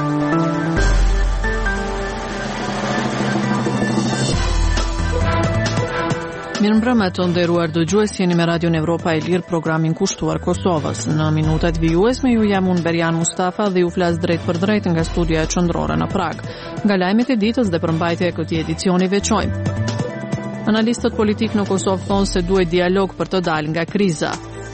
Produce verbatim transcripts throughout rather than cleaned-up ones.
Mirëmbrëma të nderuar dëgjues, jeni me Radion Evropa e Lirë, programin kushtuar Kosovës. Në minutat vijuesme ju jam unë Berian Mustafa dhe ju flas drejt për drejt nga studia e qendrore në Prag. Nga lajmet e ditës dhe përmbajtja e këtij edicioni veçojmë. Analistët politik në Kosovë thonë se duhet dialog për të dalë nga kriza.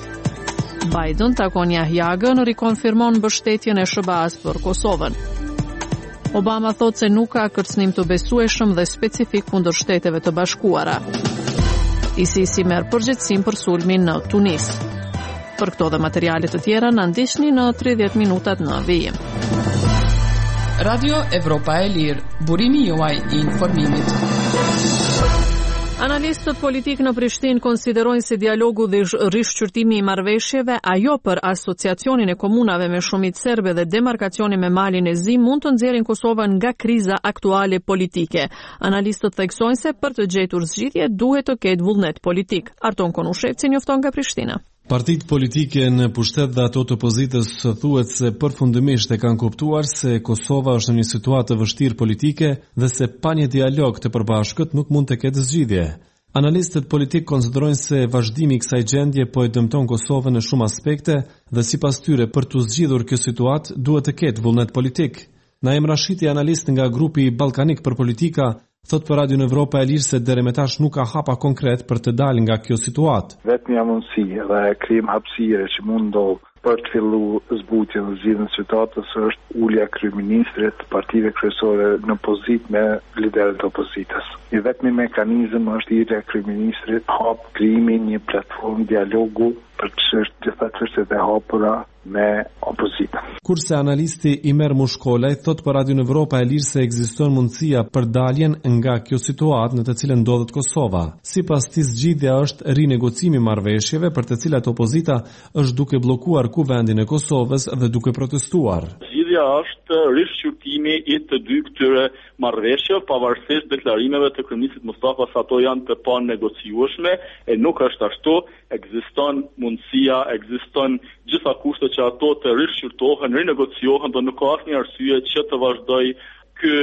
Biden takon Yahjagën, rikonfirmon mbështetjen e S B A-s për Kosovën. Obama thotë se nuk ka kërcënim të besueshëm dhe specifik kundër Shteteve të Bashkuara. I C C merr përgjegjësinë për sulmin në Tunis. Për këto dhe materiale të tjera na ndiqni në tridhjetë minutat në vijim. Radio Evropa e Lirë, burimi juaj i informimit. Analistët politik në Prishtinë konsiderojnë se dialogu dhe rishqyrtimi i marrëveshjeve, ajo për asociacionin e komunave me shumicë serbe dhe demarkacioni me malin e Zi mund të nxjerrin Kosovën nga kriza aktuale politike. Analistët theksojnë se për të gjetur zgjidhje duhet të ketë vullnet politik. Arton Konushevci njofton nga Prishtina. Partitë politike në pushtet dhe ato të opozitës thuhet se përfundimisht e kanë kuptuar se Kosova është në një situatë të vështirë politike dhe se pa një dialog të përbashkët nuk mund të ketë zgjidhje. Analistët politik konsiderojnë se vazhdimi i kësaj gjendje po e dëmton Kosovën në shumë aspekte dhe sipas tyre për të zgjidhur kjo situatë duhet të ketë vullnet politik. Naim Rashiti, analist nga grupi Ballkanik për politika, thot për Radion Evropa e Lirë se deri më tash nuk ka hapa konkret për të dalë nga kjo situatë. Vetëm mundësi dhe krijim hapësire që mund ndodh për të filluar zbutjen e zgjidhjen e situatës është ulja e kryeministrit, partive kryesore në pozitë me liderët e opozitës. I vetmi mekanizëm është ulja e kryeministrit, hap krijimi një platformë dialogu për gjitha çështjet e hapura me opozitën. Kurse analisti Imer Mushkolaj thot për Radion Evropa e Lirë se ekziston mundësia për daljen nga kjo situatë në të cilën ndodhet Kosova. Sipas tij zgjidhja është rinegocimi i marrëveshjeve për të cilat opozita është duke bllokuar kuvendin e Kosovës dhe duke protestuar. Zgjidhja është rishqyrtimi i të dy këtyre marrëveshjeve pavarësisht deklarimeve të kryeministit Mustafa se ato janë të panegociueshme, e nuk është ashtu, ekziston mundësia, ekziston gjitha kushtet që ato të rishqyrtohen, rinegociohen dhe nuk ka asnjë arsye që të vazhdojë ky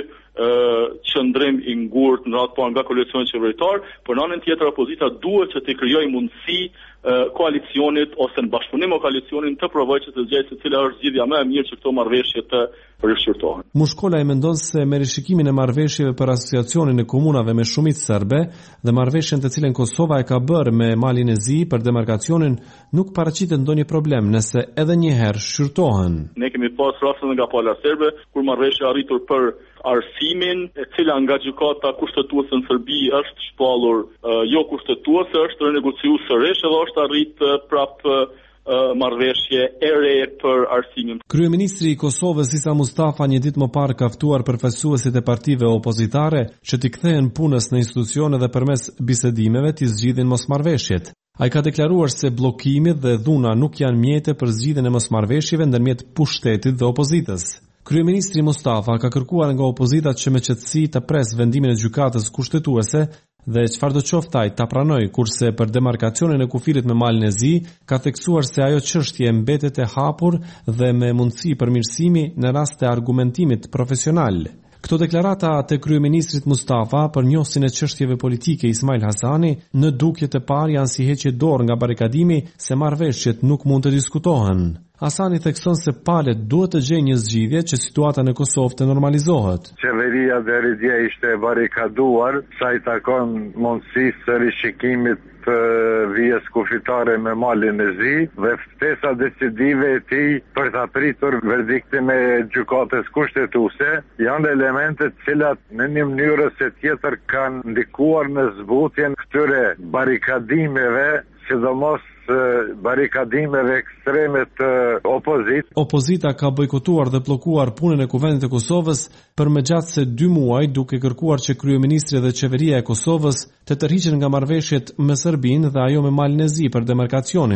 qëndrim i ngurtë në radhë nga koalicioni qeveritar, por në anën tjetër opozita duhet që të krijojë mundësi koalicionit ose në bashkëpunim me koalicionin të provojë që të zgjidhë se cila është zgjidhja më e mirë që këto marrëveshje të rishqyrtohen. Mushkola e mendon se me rishikimin e marrëveshjeve për asociacionin e komunave me shumicë serbe dhe marrëveshjen të cilën Kosova e ka bërë me malin e Zi për demarkacionin nuk paraqitet ndonjë problem nëse edhe një herë shqyrtohen. Ne kemi pas rastin nga pala serbe kur marrëveshja arritur për arsimin, e cila nga gjykata kushtetuese në Serbi është shpallur uh, jo kushtetuese, është renegociuar sërish edhe është arrit uh, prap uh, marrëveshje e re për arsimin. Kryeministri i Kosovës Isa Mustafa një ditë më parë ka ftuar përfaqësuesit e partive opozitare që t'i kthehen punës në institucione dhe përmes bisedimeve t'i zgjidhin mosmarrveshjet. Ai ka deklaruar se bllokimi dhe dhuna nuk janë mjete për zgjidhjen e mosmarrveshjeve ndërmjet pushtetit dhe opozitës. Kryeministri Mustafa ka kërkuar nga opozitat që me qetësi të pres vendimin e gjykatës kushtetuese dhe çfarë do qoftë ai ta pranoj, kurse për demarkacionin e kufirit me malin e Zi ka theksuar se ajo çështje mbetet e hapur dhe me mundësi përmirësimi në rast të argumentimit profesional. Këto deklarata të kryeministrit Mustafa për njohsin e çështjeve politike Ismail Hasani në dukjet e parë janë si heqje dorë nga barikadimi se marrëveshjet nuk mund të diskutohen. Hasani thekson se palët duhet të gjejnë një zgjidhje që situata në Kosovë të normalizohet. Qeveria deri dje ishte barikaduar, sa i takon mundësisë së rishikimit të vijës kufitare me malin e Zi dhe ftesa decisive e tij për të pritur verdiktin e gjykatës kushtetuese janë elemente të cilat në një mënyrë ose tjetër kanë ndikuar në zbutjen këtyre barikadimeve, sidomos barikadimeve ekstreme të opozit. Opozita ka bojkotuar dhe bllokuar punën e kuvendit të Kosovës për më gjatë se dy muaj, duke kërkuar që kryeministri dhe qeveria e Kosovës të tërhiqen nga marrëveshjet me Serbinë dhe ajo me malin e Zi për demarkacionin.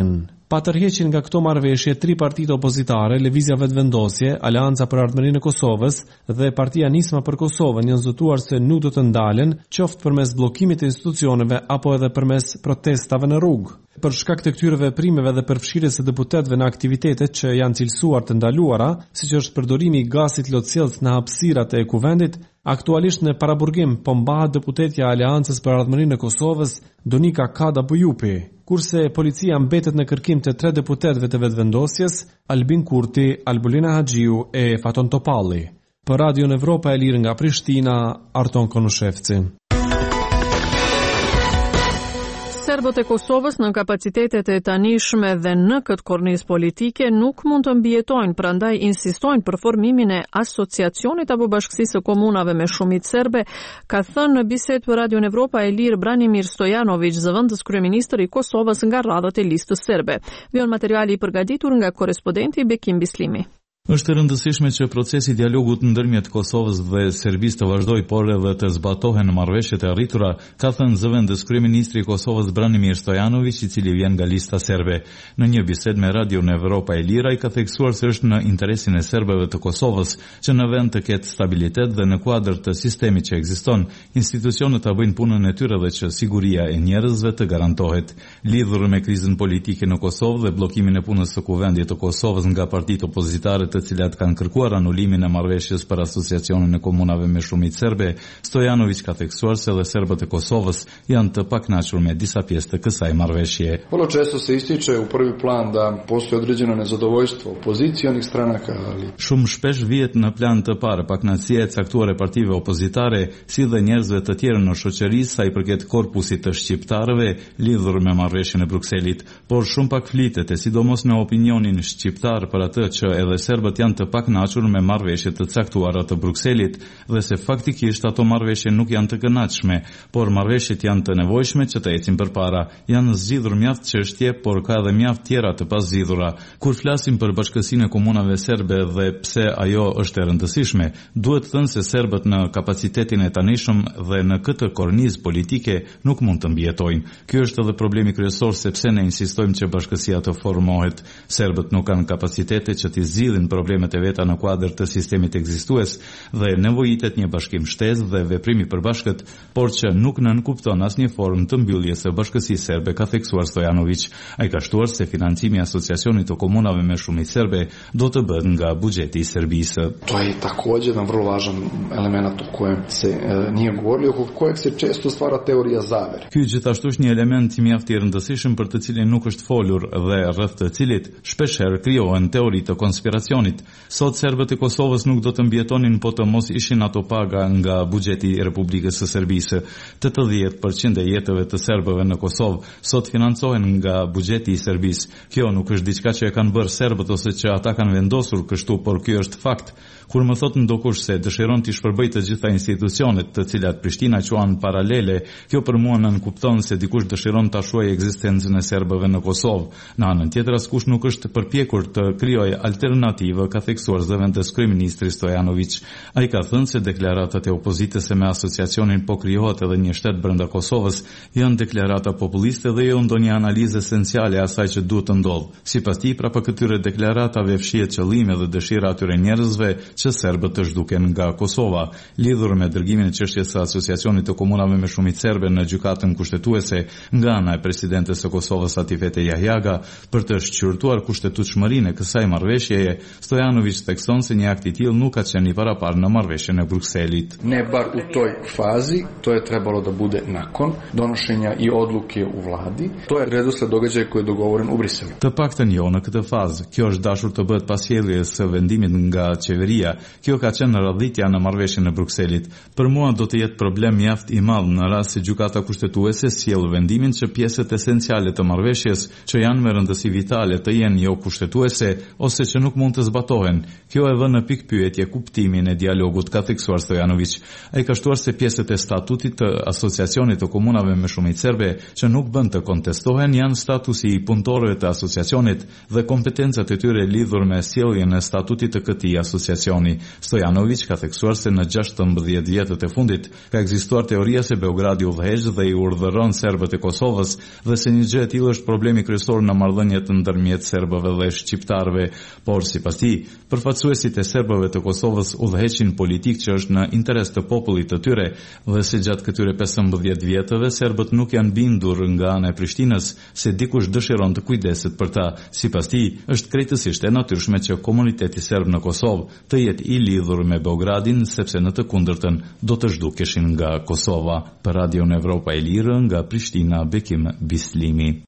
Pa tërheqjen nga këto marrëveshje, tri partitë opozitare, Lëvizja Vetëvendosje, Aleanca për Ardhmërinë e Kosovës dhe Partia Nisma për Kosovën janë zotuar se nuk do të ndalen, qoftë përmes bllokimit të institucioneve apo edhe përmes protestave në rrugë. Për shkak të këtyre veprimeve dhe përfshirjes së deputetëve në aktivitetet që janë cilësuar të ndaluara, siç është përdorimi i gazit lotësiellt në hapësirat e kuvendit, aktualisht në paraburgim po mbahet deputetja e Aleancës për Ardhmërinë e Kosovës, Donika Kada Bujupi, kurse policia mbetet në kërkim të tre deputetëve të Vetëvendosjes, Albin Kurti, Albulina Haxhiu e Faton Topalli. Për Radio Evropa e Lirë nga Prishtina, Arton Konushevci. Serbët e Kosovës në kapacitetet e tanishme dhe në këtë kornizë politike nuk mund të mbijetojnë, prandaj insistojnë për formimin e asociacionit apo bashkësisë së komunave me shumicë serbe, ka thënë në bisedë për Radio Evropa e Lirë Branimir Stojanović, zëvendës kryeministër i Kosovës nga radhët e listës serbe. Vjen materiali i përgatitur nga korrespondenti Bekim Bislimi. Është e rëndësishme që procesi i dialogut ndërmjet Kosovës dhe Serbisë të vazhdoj, por edhe të zbatohen marrëveshjet e arritura, ka thënë zëvendës kryeministri i Kosovës Branimir Stojanović, i cili vjen nga lista serbe. Në një bisedë me Radio Evropa e Lirë, ai ka theksuar se është në interesin e serbëve të Kosovës që në vend të ketë stabilitet dhe në kuadër të sistemit që ekziston, institucionet ta bëjnë punën e tyre dhe që siguria e njerëzve të garantohet. Lidhur me krizën politike në Kosovë dhe bllokimin e punës së kuvendit të Kosovës nga partitë opozitare të cilat kanë kërkuar anulimin e marrëveshjes për asociacionin e komunave me shumicë serbe, Stojanović ka theksuar se edhe serbët e Kosovës janë të pakënaqur me disa pjesë të kësaj marrëveshje. Vrlo često se ističe u prvi plan da postoji određeno nezadovoljstvo opozicionih stranaka, ali Shumë shpesh vihet në plan të parë pakënaqësia e caktuar e partive opozitare, si dhe njerëzve të tjerë në shoqëri sa i përket korpusit të shqiptarëve lidhur me marrëveshjen e Brukselit, por shumë pak flitet, e sidomos në opinionin shqiptar për atë që edhe serbët janë të pakënaqur me marrëveshjet të caktuara të Brukselit dhe se faktikisht ato marrëveshje nuk janë të kënaqshme, por marrëveshjet janë të nevojshme që të ecin përpara. Janë zgjidhur mjaft çështje, por ka edhe mjaft tjera të pazgjidhura. Kur flasim për bashkësinë e komunave serbe dhe pse ajo është e rëndësishme, duhet thënë se serbët në kapacitetin e tanishëm dhe në këtë kornizë politike nuk mund të mbijetojnë. Ky është edhe problemi kryesor, sepse ne insistojmë që bashkësia të formohet. Serbët nuk kanë kapacitete që të zgjidhin problemet e veta në kuadër të sistemit ekzistues dhe nevojitet një bashkim shtesë dhe veprimi përbashkët, por që nuk nënkupton asnjë formë të mbylljes së bashkësisë serbe, ka theksuar Stojanović. Ai ka shtuar se financimi i asociacionit të komunave me shumicë serbe do të bëhet nga buxheti i Serbisë. to je također jedan vrlo važan element o kojem se e, nije govorilo, oko kojeg se često stvara teorija zavere. Ky gjithashtu është një element mjaft i rëndësishëm për të cilin nuk është folur dhe rreth të cilit shpeshherë krijohen teori të konspiracionit. Sot serbët e Kosovës nuk do të mbjetonin po të mos ishin ato paga nga buxheti i Republikës së Serbisë. tetëdhjetë përqind e jetëve të serbëve në Kosovë sot financohen nga buxheti i Serbisë. Kjo nuk është diçka që e kanë bërë serbët ose që ata kanë vendosur kështu, por ky është fakt. Kur më thot ndokush se dëshiron të shpërbëjë të gjitha institucionet të cilat Prishtina quan paralele, kjo për mua nënkupton se dikush dëshiron ta shuajë ekzistencën e serbëve në Kosovë. Në anën tjetër, askush nuk është përpjekur të krijojë alternativë, ka theksuar zëvendës kryeministri Stojanović. Ai ka thënë se deklaratat e opozitës me asociacionin po krijohet edhe një shtet brenda Kosovës janë deklarata populiste dhe jo ndonjë analizë esenciale e asaj që duhet të ndodhë. Sipas tij, prapa këtyre deklaratave fshihet qëllimi dhe dëshira atyre njerëzve që serbët të zhduken nga Kosova. Lidhur me dërgimin e çështjes së asociacionit të komunave me shumicë serbe në gjykatën kushtetuese nga ana e presidentes së Kosovës Atifete Jahjaga për të shqyrtuar kushtetutshmërinë e kësaj marrëveshjeje, Stojanović thekson se një akt i tillë nuk ka qenë i paraparë në marrëveshjen e Brukselit. Ne bar u toj fazi, to je trebalo da bude nakon donošenja i odluke u vladi. To je redosled događaja koji je dogovoren u Briselu. Të paktën jo në këtë fazë. Kjo është dashur të bëhet pas sjelljes së vendimit nga qeveria. Kjo ka qenë radhitja në marrëveshjen e Brukselit. Për mua do të jetë problem mjaft i madh në rast se gjykata kushtetuese sjell vendimin që pjesët esenciale të marrëveshjes, që janë me rëndësi vitale, të jenë jo kushtetuese ose që nuk mund të zbatohen. Kjo e vënë në pikpyetje kuptimin e dialogut, ka theksuar Stojanović. Ai ka shtuar se pjesët e statutit të Asociacionit të Komunave me Shumicë Serbe që nuk bën të kontestohen janë statusi i punëtorëve të asociacionit dhe kompetencat e tyre lidhur me sjelljen e statutit të këtij asociacioni. Stojanović ka theksuar se në gjashtëmbëdhjetë vjetët e fundit ka ekzistuar teoria se Beogradi udhëheq dhe i urdhëron serbët e Kosovës dhe se një gjë e tillë është problemi kryesor në marrëdhëniet ndërmjet serbëve dhe shqiptarëve, por sipas tij, përfaqësuesit e serbëve të Kosovës udhëheqin politikë që është në interes të popullit të tyre dhe se gjatë këtyre pesëmbëdhjetë vjetëve serbët nuk janë bindur nga ana e Prishtinës se dikush dëshiron të kujdeset për ta. Sipas tij, është krejtësisht e natyrshme që komuniteti serb në Kosovë të jetë i lidhur me Beogradin, sepse në të kundërtën do të zhdukeshin nga Kosova. Për Radion Evropa e Lirë, nga Prishtina, Bekim Bislimi.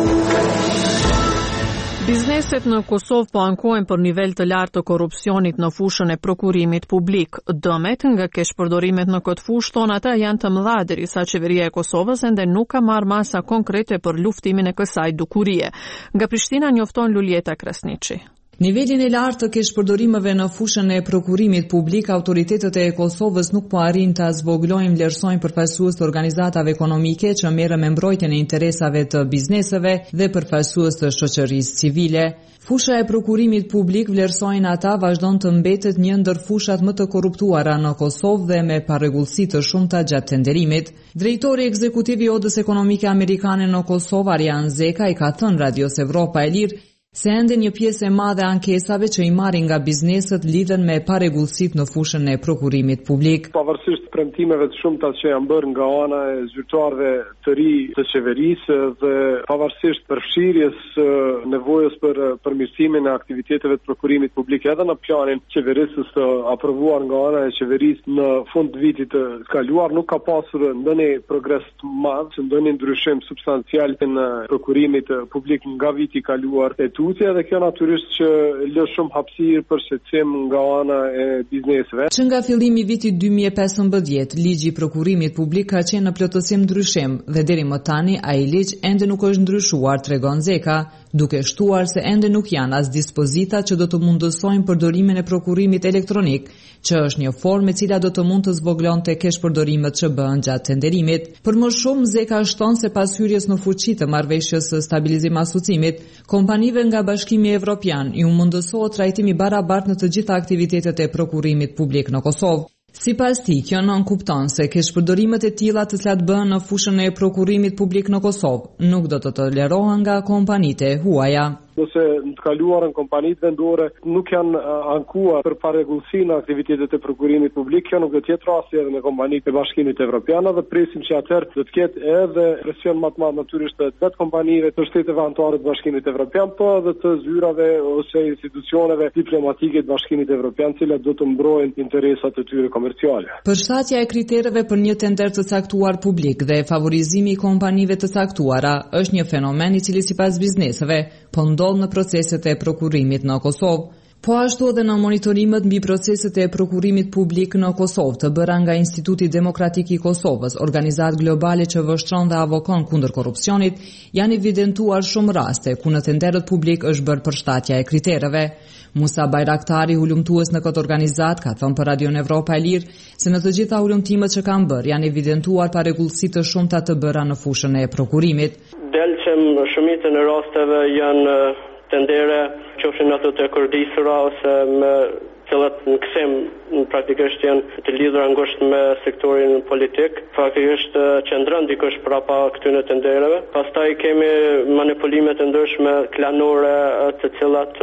Bizneset në Kosovë po ankohen për nivel të lartë të korrupsionit në fushën e prokurimit publik. Dëmet nga keshpërdorimet në këtë fushë thonë ata janë të mëdha derisa qeveria e Kosovës ende nuk ka marrë masa konkrete për luftimin e kësaj dukurie. Nga Prishtina njofton Luljeta Krasniqi. Nivelin e lartë të keshpërdorimeve në fushën e prokurimit publik, autoritetet e Kosovës nuk po arrin të zvogëlojnë vlerësojnë përfaqësues të organizatave ekonomike që merren me mbrojtjen e interesave të bizneseve dhe përfaqësues të shoqërisë civile. Fusha e prokurimit publik, vlerësojnë ata, vazhdon të mbetet një ndër fushat më të korruptuara në Kosovë dhe me parregullsi të shumta gjatë tenderimit. Drejtori ekzekutiv i Odës Ekonomike Amerikane në Kosovë, Arjan Zeka, i ka thënë Radios Evropa e Lirë se ende një pjesë e madhe ankesave që i marrin nga bizneset lidhen me parregullsitë në fushën e prokurimit publik. Pavarësisht premtimeve të shumta që janë bërë nga ana e zyrtarëve të ri të qeverisë dhe pavarësisht përfshirjes nevojës për përmirësimin e aktiviteteve të prokurimit publik edhe në planin qeverisës të aprovuar nga ana e qeverisë në fund të vitit të kaluar, nuk ka pasur ndonjë progres të madh, ndonjë ndryshim substancial në prokurimit publik nga viti i kaluar. E dhe kjo natyrisht që lë shumë hapësirë për shqetësim nga ana e bizneseve. Që nga fillimi i vitit dy mijë e pesëmbëdhjetë, ligji i prokurimit publik ka qenë në plotësim ndryshim dhe deri më tani ai ligj ende nuk është ndryshuar, tregon Zeka, duke shtuar se ende nuk janë as dispozita që do të mundësojnë përdorimin e prokurimit elektronik, që është një formë e cila do të mund të zvogëlonte keshpërdorimet që bëhen gjatë tenderimit. Për më shumë, Zeka shton se pas hyrjes në fuqi të marrëveshjes së stabilizim asociimit, kompanive nga Bashkimi Evropian i u mundësohet trajtimi barabartë në të gjitha aktivitetet e prokurimit publik në Kosovë. Sipas tij, kjo nënkupton se keshpërdorimet e tilla të cilat bëhen në fushën e prokurimit publik në Kosovë nuk do të tolerohen nga kompanitë e huaja. Nëse në të kaluarën kompanitë vendore nuk janë ankuar për parregullsi në aktivitetet e prokurimit publik, kjo nuk do të jetë rasti edhe në kompanitë e Bashkimit Evropian dhe presim që atëherë do të ketë edhe presion më të madh natyrisht të vetë kompanive të shteteve anëtare të Bashkimit Evropian, po edhe të zyrave ose institucioneve diplomatike të Bashkimit Evropian, të cilat do të mbrojnë interesat e tyre komerciale. Përshtatja e kritereve për një tender të caktuar publik dhe favorizimi i kompanive të caktuara është një fenomen i cili sipas bizneseve po në proceset e prokurimit në Kosovë. Po ashtu edhe në monitorimet mbi proceset e prokurimit publik në Kosovë të bëra nga Instituti Demokratik i Kosovës, organizatë globale që vështron dhe avokon kundër korrupsionit, janë evidentuar shumë raste ku në tenderët publik është bërë përshtatja e kritereve. Musa Bajraktari, hulumtues në këtë organizat, ka thënë për Radion Evropa e Lirë se në të gjitha hulumtimet që kanë bërë janë evidentuar parregullsi të shumta të bëra në fushën e prokurimit. Del që më shumicën e rasteve janë tendere qofshin ato të kurdisura ose me cilat në kësim praktikisht janë të lidhura ngushtë me sektorin politik, faktikisht qëndron dikush prapa këtyre tendereve. Pastaj kemi manipulimet e ndryshme klanore të cilat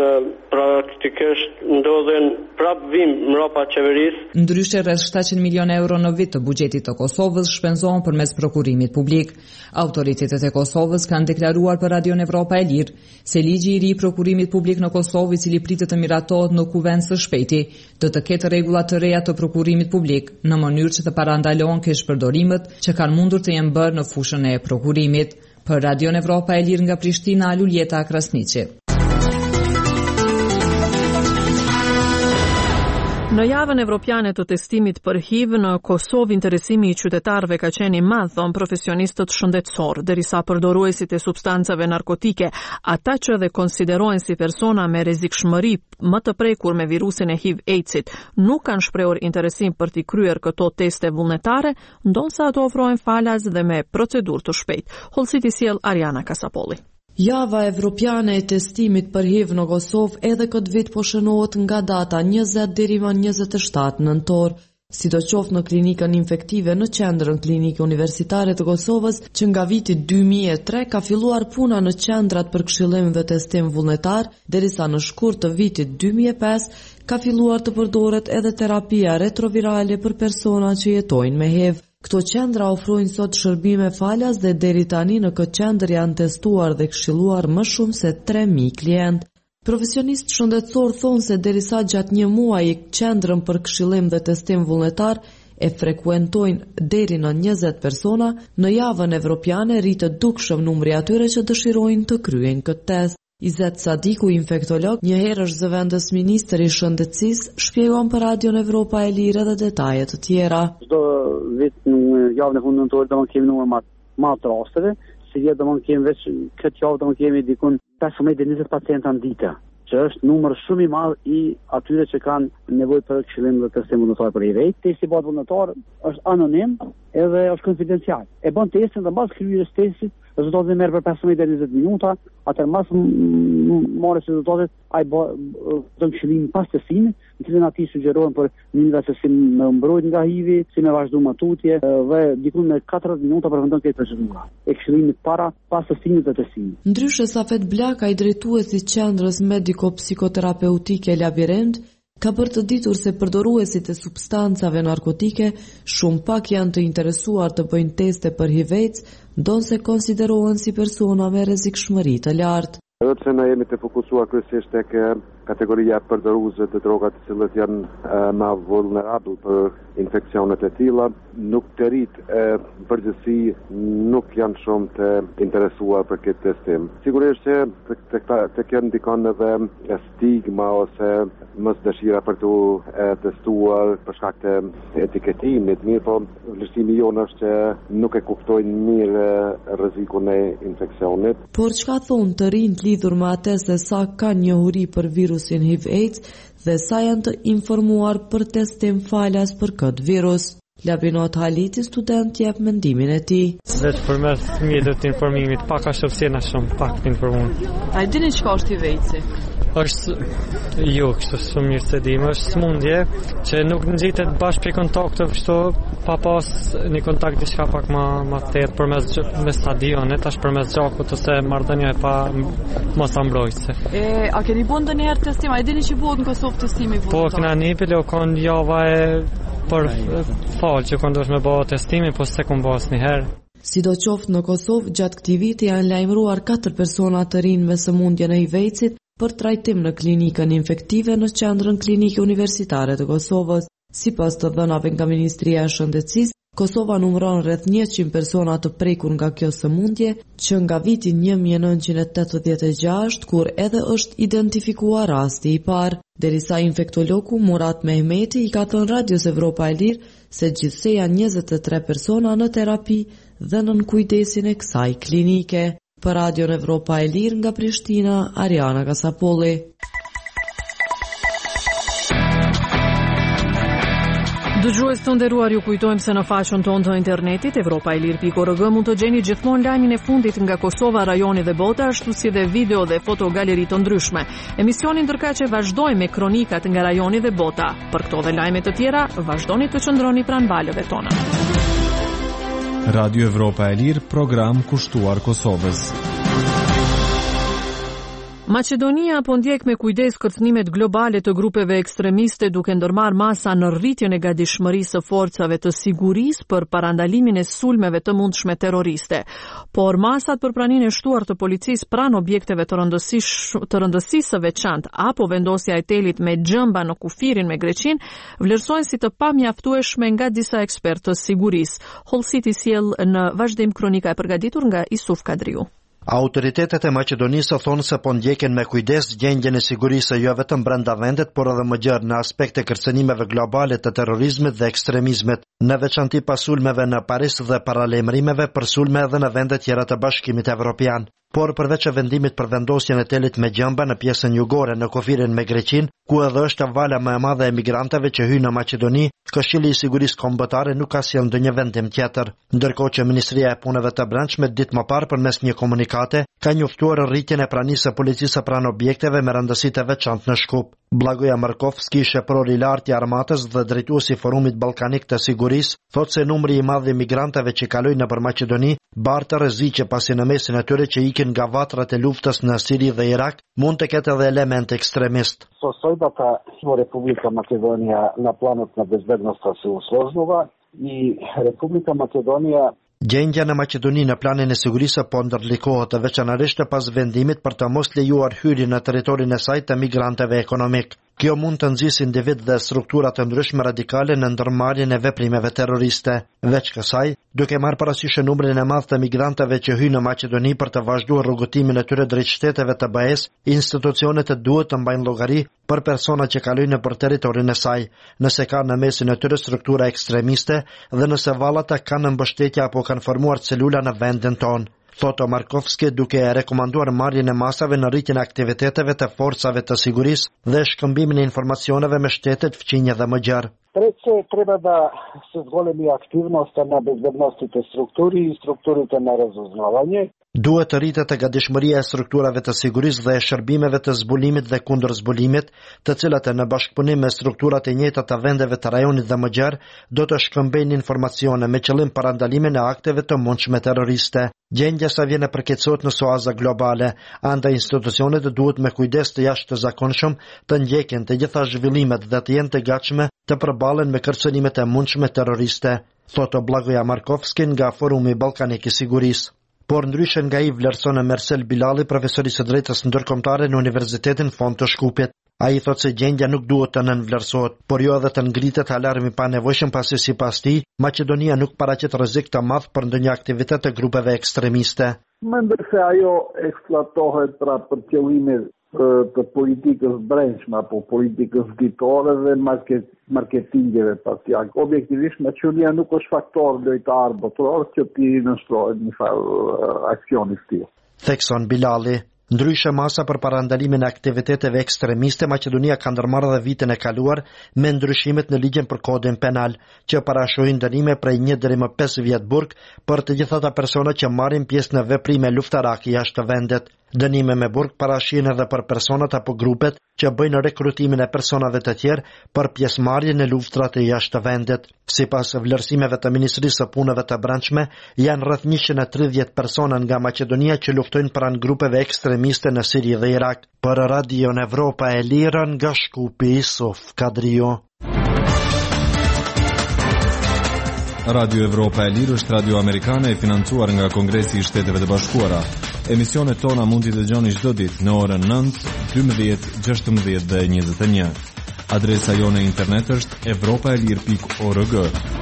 praktikisht ndodhin prap vim mbrapa qeverisë. Ndryshe rreth shtatëqind milionë euro në vit të buxhetit të Kosovës shpenzohen përmes prokurimit publik. Autoritetet e Kosovës kanë deklaruar për Radion Evropa e Lirë se ligji i ri i prokurimit publik në Kosovë, i cili pritet të miratohet në kuvend së shpejti, do të ketë rregulla të reja të prokurimit publik në mënyrë që të parandalohen keshpërdorimet që kanë mundur të jenë bërë në fushën e prokurimit. Për Radion Evropa e Lirë nga Prishtina, Luljeta Krasniqi. Në javën evropiane të testimit për H I V në Kosovë, interesimi i qytetarëve ka qenë i madh, thon profesionistët shëndetësor, derisa përdoruesit e substancave narkotike, ata që dhe konsiderohen si persona me rrezikshmëri më të prekur me virusin e H I V-AIDS-it, nuk kanë shprehur interesim për t'i kryer këto teste vullnetare, ndonse ato ofrohen falas dhe me procedurë të shpejtë. Hollësiti sjell Ariana Kasapolli. Java evropiane e testimit për H I V në Kosovë edhe këtë vit po shënohet nga data njëzet deri më njëzet e shtatë nëntor, sidoqoftë në klinikën infektive në qendrën klinike universitare të Kosovës, që nga viti dy mijë e tre ka filluar puna në qendrat për këshillim dhe testim vullnetar, derisa në shkurt të vitit dy mijë e pesë ka filluar të përdoret edhe terapia retrovirale për persona që jetojnë me H I V. Këto qendra ofrojnë sot shërbime falas dhe deri tani në këtë qendër janë testuar dhe këshilluar më shumë se tre mijë klient. Profesionistë shëndetësor thonë se derisa gjatë një muaji qendrën për këshillim dhe testim vullnetar e frekuentojnë deri në njëzet persona, në javën evropiane rritet dukshëm numri atyre që dëshirojnë të kryejnë këtë test. Izet Sadiku, infektolog, një herë është zëvendës ministër i shëndetësisë, shpjegon për Radion Evropa e Lirë dhe detaje të tjera. Çdo vit në javën e fundit nëntor do të kemi numër më më të rasteve, si vjet do të kemi veç këtë javë do të kemi dikun pesëmbëdhjetë deri në njëzet pacientë në ditë, që është numër shumë i madh i atyre që kanë nevojë për këshillim dhe testim vullnetar për H I V. Testi bëhet vullnetar, është anonim edhe është konfidencial. E bën testin dhe mbas kryerjes testit rezultatet merr për pesëmbëdhjetë deri në njëzet minuta, atëherë mas marrë rezultatet ai bën këshillim pas testimit, në cilën ati sugjerohen për mënyra se si me mbrojt nga H I V, si me vazhdu matutje dhe diku në katërdhjetë minuta përfundon këtë procedura e këshillimit para pas testimit dhe testimit. Ndryshe Safet Blaka, i drejtuesi i qendrës mediko-psikoterapeutike Labirint, ka bërë të ditur se përdoruesit e substancave narkotike shumë pak janë të interesuar të bëjnë teste për H I V-AIDS, ndonse konsiderohen si persona me rrezikshmëri të lartë. Edhe pse ne jemi të fokusuar kryesisht tek kategoria e përdoruesve të drogat të cilët janë më vulnerabël për infeksionet e tilla, nuk të rritë e përgjithësi nuk janë shumë të interesuar për këtë testim. Sigurisht që të, të, të kënë ndikon edhe stigma ose mos dëshira për të e, testuar për shkak të etiketimit, mirë po vlerësimi jonë është që nuk e kuptojnë mirë rrezikun e infeksionit. Por çka thonë të rinjt lidhur me atë se sa kanë njohuri për virusin H I V-AIDS dhe sa janë të informuar për testim falas për këtë virus? Labinot Haliti, student, jep mendimin e tij. Veç përmes mjetëve të informimit, pak ashtu si na shumë pak të informuar. A dini çka është H I V-AIDS? është jo, kështu shumë mirë se dim, është smundje që nuk ngjitet bashkë për kontaktov kështu pa pas një kontakt diçka pak më më të thellë përmes me stadionit, tash përmes gjakut ose marrëdhënie pa mos ambrojtëse. E a keni bën ndonjëherë testim? A dini që bëhet në Kosovë testimi vullnetar? Po kena një pilokon java e për fal që kondosh me bëhet testimi, po s'e kum bës një herë. Sidoqoftë në Kosovë gjatë këtij viti janë lajmëruar katër persona të rinj me sëmundjen e H I V-AIDS për trajtim në klinikën infektive në qendrën klinike universitare të Kosovës. Sipas të dhënave nga Ministria e Shëndetësisë, Kosova numëron rreth njëqind persona të prekur nga kjo sëmundje, që nga viti një mijë e nëntëqind e tetëdhjetë e gjashtë, kur edhe është identifikuar rasti i parë, derisa infektologu Murat Mehmeti i ka thënë Radios Evropa e Lirë se gjithsej janë njëzet e tre persona në terapi dhe nën kujdesin e kësaj klinike. Për Radion Evropa e Lirë nga Prishtina, Ariana Kasapolli. Dëgjues të nderuar, ju kujtojmë se në faqen tonë të internetit evropa e lirë pikë org mund të gjeni gjithmonë lajmin e fundit nga Kosova, rajoni dhe bota, ashtu si dhe video dhe fotogaleri të ndryshme. Emisionin ndërkaq që vazhdojmë me kronikat nga rajoni dhe bota. Për këto dhe lajme të tjera, vazhdoni të qëndroni pranë valëve tona. Radio Evropa e Lirë, program kushtuar Kosovës. Maqedonia po ndjek me kujdes kërcënimet globale të grupeve ekstremiste, duke ndërmarrë masa në rritjen e gatishmërisë së forcave të sigurisë për parandalimin e sulmeve të mundshme terroriste. Por masat për praninë e shtuar të policisë pranë objekteve të rëndësishme të rëndësisë së veçantë apo vendosja e telit me xhëmba në kufirin me Greqinë vlerësohen si të pamjaftueshme nga disa ekspertë të sigurisë. Hollësiti sjell në vazhdim kronika e përgatitur nga Isuf Kadriu. Autoritetet e Maqedonisë thonë se po ndjekin me kujdes gjendjen e sigurisë jo vetëm brenda vendit, por edhe më gjerë në aspekt e kërcënimeve globale të terrorizmit dhe ekstremizmit, në veçanti pas sulmeve në Paris dhe paralajmërimeve për sulme edhe në vende tjera të Bashkimit Evropian. Por përveç e vendimit për vendosjen e telit me gjëmba në pjesën jugore në kufirin me Greqinë, ku edhe është vala më e madhe e emigrantëve që hyjnë në Maqedoni, Këshilli i Sigurisë Kombëtare nuk ka sjellë ndonjë vendim tjetër, ndërkohë që Ministria e Punëve të Brendshme ditë më parë përmes një komunikate ka njoftuar rritjen e pranisë së policisë pranë objekteve me rëndësi të veçantë në Shkup. Blagoja Markovski, shepror i lartë i armatës dhe drejtuesi i Forumit Ballkanik të Sigurisë, thotë se numri i madh i migrantëve që kalojnë nëpër Maqedoni bartë rreziqe pasi në mesin e tyre që ikin nga vatrat e luftës në Siri dhe Irak mund të ketë edhe element ekstremist. Sosojbata во Република Македонија на планот на безбедноста се усложнува и Република Македонија Gjendja në Maqedoni në planin e sigurisë po ndërlikohet veçanërisht pas vendimit për të mos lejuar hyrjen në territorin e saj të migrantëve ekonomik. Kjo mund të nxjisë individ dhe struktura të ndryshme radikale në ndërmarrjen e veprimeve terroriste. Veç kësaj, duke marrë parasysh numrin e madh të migrantëve që hyjnë në Maqedoni për të vazhduar rrugëtimin e tyre drejt shteteve të B E-s, institucionet duhet të mbajnë llogari për persona që kalojnë nëpër territorin e saj, nëse ka në mesin e tyre struktura ekstremiste dhe nëse vallata kanë mbështetje apo kanë formuar celula në vendin tonë. Thotë Markovski duke e rekomanduar marrjen e masave në rritjen e aktiviteteve të forcave të sigurisë dhe shkëmbimin e informacioneve me shtetet fqinje dhe më gjerë. Treće, treba da se zgolemi aktivnosta na bezbednosните структури и структурите на разузнавање. Duhet të rritet e gatishmëria e strukturave të sigurisë dhe e shërbimeve të zbulimit dhe kundër zbulimit, të cilat në bashkëpunim me strukturat e njëjta të vendeve të rajonit dhe më gjerë, do të shkëmbejnë informacione me qëllim parandalimin e akteve të mundshme terroriste. Gjendja sa vjen e përkeqësohet në soaza globale, andaj institucionet duhet me kujdes të jashtëzakonshëm të ndjekin të gjitha zhvillimet dhe të jenë të gatshme të përballen me kërcënimet e mundshme terroriste, thotë Blagoja Markovski nga Forumi Ballkanik i Sigurisë. Por ndryshe nga i vlerëson Mersel Bilali, profesori i drejtës ndërkombëtare në Universitetin Fond të Shkupit. Ai thotë se gjendja nuk duhet të nënvlerësohet, por jo edhe të ngritet alarmi pa nevojshëm pasi sipas tij, Maqedonia nuk paraqet rrezik të madh për ndonjë aktivitet të grupeve ekstremiste. Mendoj se ajo eksploatohet pra për qëllime të politikës brendshme apo politikës ditore dhe market, marketingeve pasjak. Objektivisht Maqedonia nuk është faktor lojtar botror që ti nënshtrohet një farë aksioni tillë. Thekson Bilali. Ndryshe masa për parandalimin e aktiviteteve ekstremiste, Maqedonia ka ndërmarrë dhe vitin e kaluar me ndryshimet në ligjin për kodin penal, që parashojnë dënime prej një deri më pesë vjet burg për të gjithë ata persona që marrin pjesë në veprime luftarake jashtë vendit. Dënime me burg parashihen edhe për personat apo grupet që bëjnë rekrutimin e personave të tjerë për pjesëmarrje në luftrat e jashtë vendit. Sipas vlerësimeve të Ministrisë së Punëve të Brendshme, janë rreth njëqind e tridhjetë persona nga Maqedonia që luftojnë pranë grupeve ekstremiste në Siri dhe Irak. Për Radion Evropa e Lirë nga Shkupi, Isuf Kadrio. Radio Evropa e Lirë është radio amerikane e financuar nga Kongresi i Shteteve të Bashkuara. Emisionet tona mund t'i dëgjoni çdo ditë në orën nëntë, dymbëdhjetë, gjashtëmbëdhjetë dhe njëzet e një. Adresa jone e internet është evropaelir pikë org.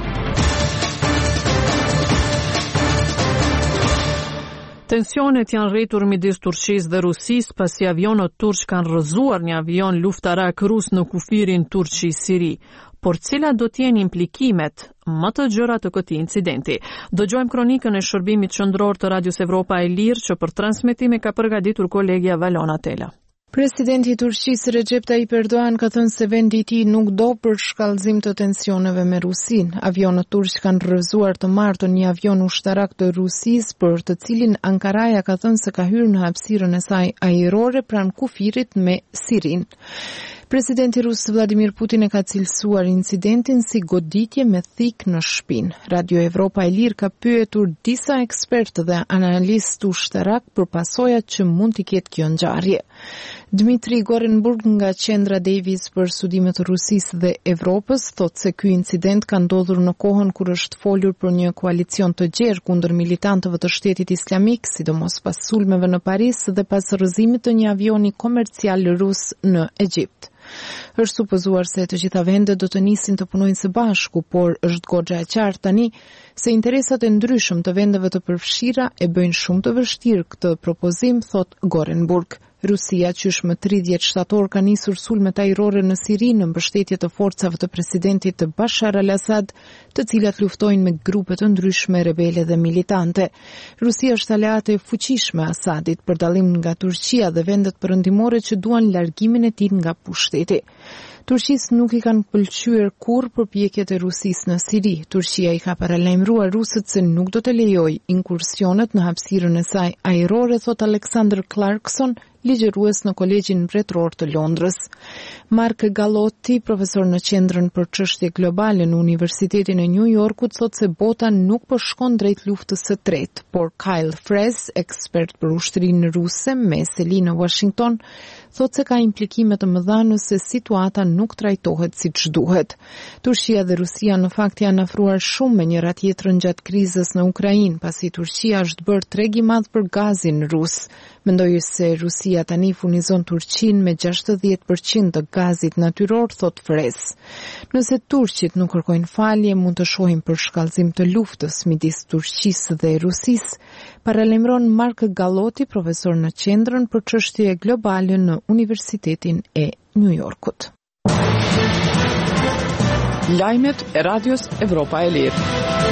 Tensionet janë rritur midis Turqisë dhe Rusisë pasi avionët turq kanë rrëzuar një avion luftarak rus në kufirin Turqi-Siri. Por cilat do t'jenë implikimet më të gjëra të këtij incidenti? Dëgjojmë kronikën e shërbimit qendror të Radios Evropa e Lirë që për transmetim e ka përgatitur kolegja Valona Tela. Presidenti i Turqisë Recep Tayyip Erdogan ka thënë se vendi i tij nuk do për shkallëzim të tensioneve me Rusinë. Avionët turq kanë rrëzuar të martën një avion ushtarak të Rusisë për të cilin Ankaraja ka thënë se ka hyrë në hapësirën e saj ajrore pranë kufirit me Sirin. Presidenti rus Vladimir Putin e ka cilësuar incidentin si goditje me thik në shpinë. Radio Evropa e Lirë ka pyetur disa ekspertë dhe analistë ushtarak për pasojat që mund t'i ketë kjo ngjarje. Dmitri Gorenburg nga Qendra Davis për studimet të Rusisë dhe Evropës thotë se ky incident ka ndodhur në kohën kur është folur për një koalicion të gjerë kundër militantëve të Shtetit Islamik, sidomos pas sulmeve në Paris dhe pas rrëzimit të një avioni komercial rus në Egjipt. Është supozuar se të gjitha vendet do të nisin të punojnë së bashku, por është goxha e qartë tani se interesat e ndryshëm të vendeve të përfshira e bëjnë shumë të vështirë këtë propozim, thot Gorenburg. Rusia, qysh më tridhjetë shtator, ka nisur sulmet ajrore në Siri në mbështetje të forcave të presidentit të Bashar al-Assad, të cilat luftojnë me grupe të ndryshme rebele dhe militante. Rusia është aleate e fuqishme Assadit, për dallim nga Turqia dhe vendet perëndimore që duan largimin e tij nga pushteti. Turqisë nuk i kanë pëlqyer kurrë përpjekjet e Rusisë në Siri. Turqia i ka paralajmëruar rusët se nuk do të lejojë inkursionet në hapësirën e saj ajrore, thot Alexander Clarkson, ligjërues në Kolegjin Mbretëror të Londrës. Mark Gallotti, profesor në Qendrën për Çështje Globale në Universitetin e New Yorkut, thotë se bota nuk po shkon drejt luftës së tretë, por Kyle Frez, ekspert për ushtrinë ruse me seli në Washington, thotë se ka implikime të mëdha nëse situata nuk trajtohet siç duhet. Turqia dhe Rusia në fakt janë afruar shumë me njëra tjetrën gjatë krizës në Ukrainë, pasi Turqia është bërë treg i madh për gazin rus. Mendoj se Rusia tani furnizon Turqinë me gjashtëdhjetë përqind të gazit natyror, thot Frez. Nëse turqit nuk kërkojnë falje, mund të shohim për shkallëzim të luftës midis Turqisë dhe Rusisë, paralajmëron Mark Gallotti, profesor në Qendrën për Çështje Globale në Universitetin e New Yorkut. Lajmet e Radios Evropa e Lirë.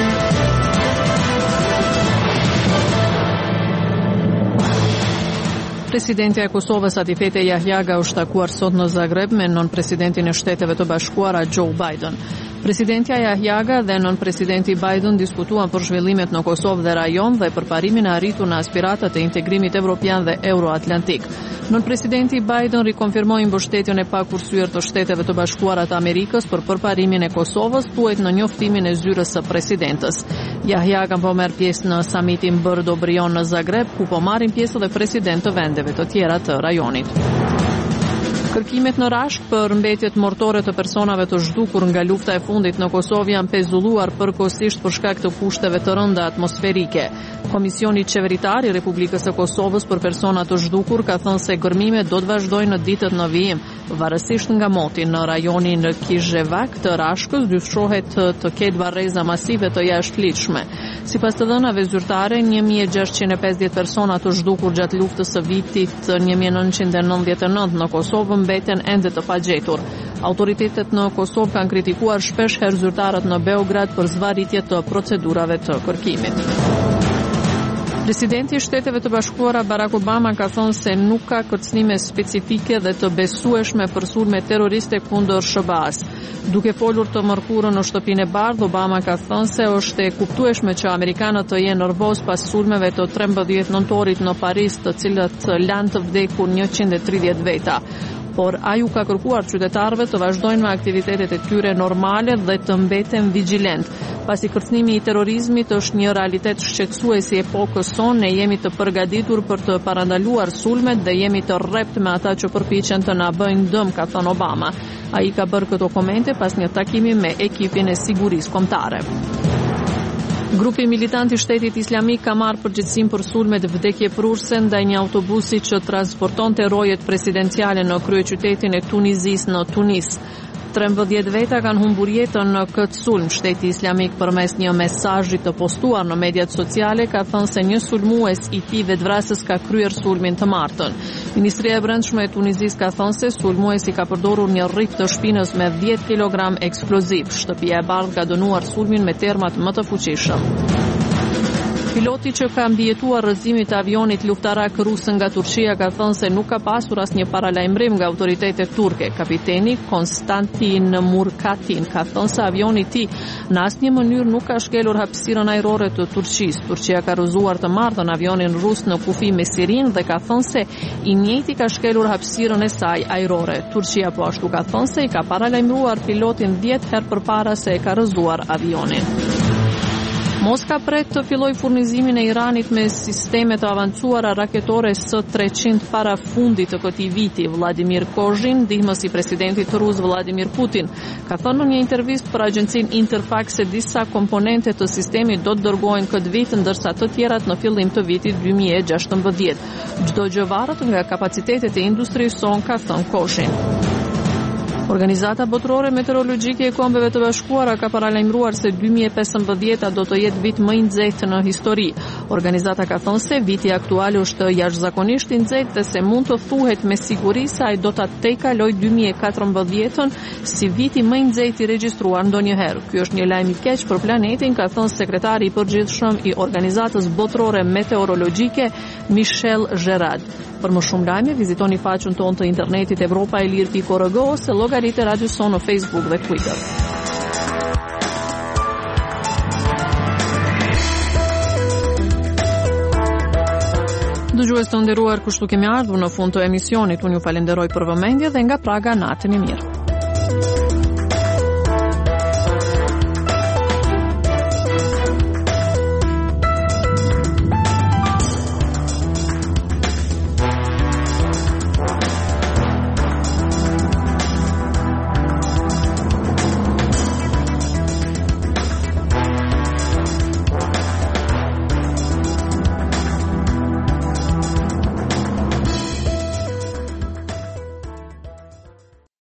Presidentja e Kosovës Atifete Jahjaga është takuar sot në Zagreb me nën-presidentin e Shteteve të Bashkuara Joe Biden. Presidentja Jahjaga dhe nën-presidenti Biden diskutuan për zhvillimet në Kosovë dhe rajon dhe për parimin e arritur në aspiratat e integrimit evropian dhe euroatlantik. Nën-presidenti Biden rikonfirmoi mbështetjen e pakursyer të Shteteve të Bashkuara të Amerikës për përparimin e Kosovës, thuhet në njoftimin e zyrës së presidentës. Jahjaga po merr pjesë në samitin Brdo Brion në Zagreb, ku po marrin pjesë edhe presidentë të vendeve të tjera të rajonit. Kërkimet në rashk për mbetjet mortore të personave të zhdukur nga lufta e fundit në Kosovë janë pezulluar përkohësisht për shkak të kushteve të rënda atmosferike. Komisioni qeveritar i Republikës së Kosovës për persona të zhdukur ka thënë se gërmimet do të vazhdojnë në ditët në vijim, varësisht nga moti. Në rajonin në Kizhevak të Rashkës dyshohet të, të ketë varreza masive të jashtëligjshme. Sipas të dhënave zyrtare, një mijë e gjashtëqind e pesëdhjetë persona të zhdukur gjatë luftës së vitit një mijë e nëntëqind e nëntëdhjetë e nëntë në Kosovë mbeten ende të pagjetur. Autoritetet në Kosovë kanë kritikuar shpesh herë zyrtarët në Beograd për zvarritje të procedurave të kërkimit. Presidenti i Shteteve të Bashkuara Barack Obama ka thënë se nuk ka kërcënime specifike dhe të besueshme për sulme terroriste kundër S B A-s. Duke folur të mërkurën në Shtëpinë e Bardhë, Obama ka thënë se është e kuptueshme që amerikanët të jenë nervoz pas sulmeve të trembëdhjetë nëntorit në Paris, të cilët lanë të vdekur njëqind e tridhjetë veta. Por ai u ka kërkuar qytetarëve të vazhdojnë me aktivitetet e tyre normale dhe të mbeten vigjilent. Pasi kërcënimi i terrorizmit është një realitet shqetësues i epokës sonë, ne jemi të përgatitur për të parandaluar sulmet dhe jemi të rrept me ata që përpiqen të na bëjnë dëm, ka thënë Obama. Ai ka bërë këto komente pas një takimi me ekipin e sigurisë kombëtare. Grupi militant i Shtetit Islamik ka marrë përgjegjësinë për sulmet vdekjeprurse ndaj një autobusi që transportonte rojet presidenciale në kryeqytetin e Tunizisë në Tunis. trembëdhjetë veta kanë humbur jetën në këtë sulm. Shteti Islamik përmes një mesazhi të postuar në mediat sociale ka thënë se një sulmues i tij vetvrasës ka kryer sulmin të martën. Ministria e Brendshme e Tunizisë ka thënë se sulmuesi ka përdorur një rrip të shpinës me dhjetë kilogram eksploziv. Shtëpia e Bardhë ka dënuar sulmin me termat më të fuqishëm. Piloti që ka mbijetuar rrëzimin e avionit luftarak rus nga Turqia ka thënë se nuk ka pasur asnjë paralajmërim nga autoritetet turke. Kapiteni Konstantin Murkatin ka thënë se avioni i tij në asnjë mënyrë nuk ka shkelur hapësirën ajrore të Turqisë. Turqia ka rrëzuar të martën avionin rus në kufi me Sirin dhe ka thënë se i njëjti ka shkelur hapësirën e saj ajrore. Turqia po ashtu ka thënë se i ka paralajmëruar pilotin dhjetë herë përpara se e ka rrëzuar avionin. Moska pret të filloj furnizimin e Iranit me sisteme të avancuara raketore S treqind para fundit të këtij viti. Vladimir Kozhin, ndihmësi i presidentit rus Vladimir Putin, ka thënë në një intervistë për agjencinë Interfax se disa komponente të sistemit do të dërgohen këtë vit, ndërsa të tjerat në fillim të vitit dy mijë e gjashtëmbëdhjetë. Çdo gjë varet nga kapacitetet e industrisë son, ka thënë Kozhin. Organizata botërore meteorologjike e Kombeve të Bashkuara ka paralajmëruar se dy mijë e pesëmbëdhjeta do të jetë vit më i nxehtë në histori. Organizata ka thënë se viti aktual është jashtëzakonisht i nxehtë dhe se mund të thuhet me siguri se ai do ta tejkalojë dy mijë e katërmbëdhjetën si viti më i nxehtë i regjistruar ndonjëherë. Ky është një lajm i keq për planetin, ka thënë sekretari i përgjithshëm i Organizatës Botërore Meteorologjike Michel Gerard. Për më shumë lajme, vizitoni faqen tonë të internetit evropa e lir pikë org ose llogaritë Radio Son në Facebook dhe Twitter. Dëgjues të nderuar, kushtu kemi ardhur në fund të emisionit. Unë ju falenderoj për vëmendje dhe nga Praga natën e mirë.